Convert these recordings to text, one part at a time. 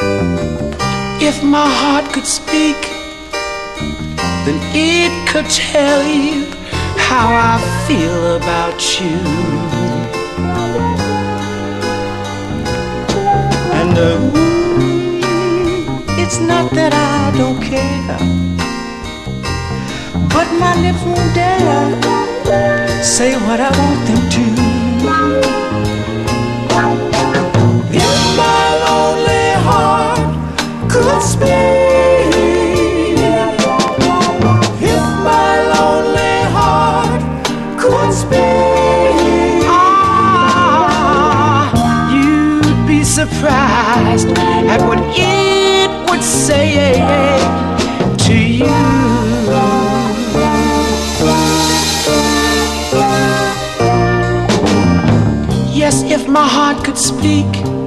If my heart could speak, then it could tell you how I feel about you. And it's not that I don't care, but my lips won't dare say what I want them to. If my lonely heart could speak, if my lonely heart could speak, you'd be surprised at what it would say to you. Yes, if my heart could speak,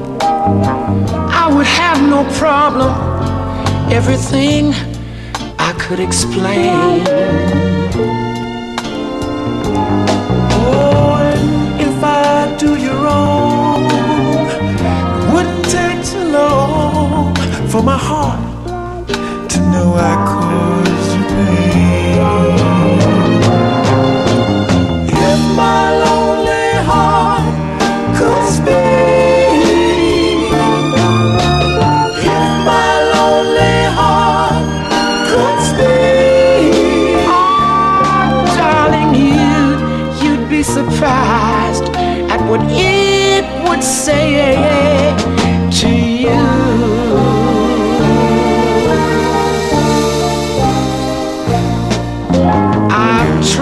I would have no problem. Everything I could explain. Oh, and if I do you wrong, it wouldn't take too long for my heart to know I caused you pain. If my lonely heart could speak, if my lonely heart could speak, oh, darling, you'd be surprised at what it would say